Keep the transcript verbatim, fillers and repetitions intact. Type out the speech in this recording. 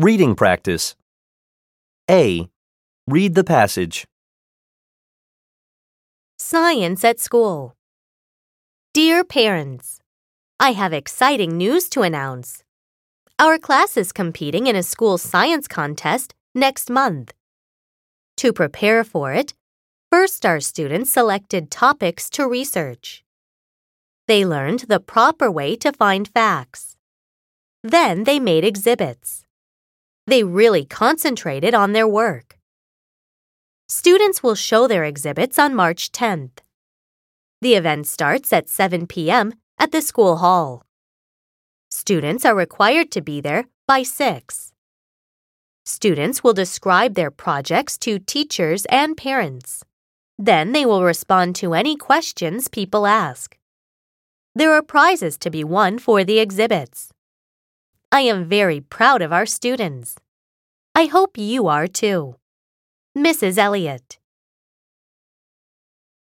Reading practice. A. Read the passage. Science at school. Dear parents, I have exciting news to announce. Our class is competing in a school science contest next month. To prepare for it, first our students selected topics to research. They learned the proper way to find facts. Then they made exhibits. They really concentrated on their work. Students will show their exhibits on March tenth. The event starts at seven p.m. at the school hall. Students are required to be there by six. Students will describe their projects to teachers and parents. Then they will respond to any questions people ask. There are prizes to be won for the exhibits. I am very proud of our students. I hope you are too. Missus Elliott.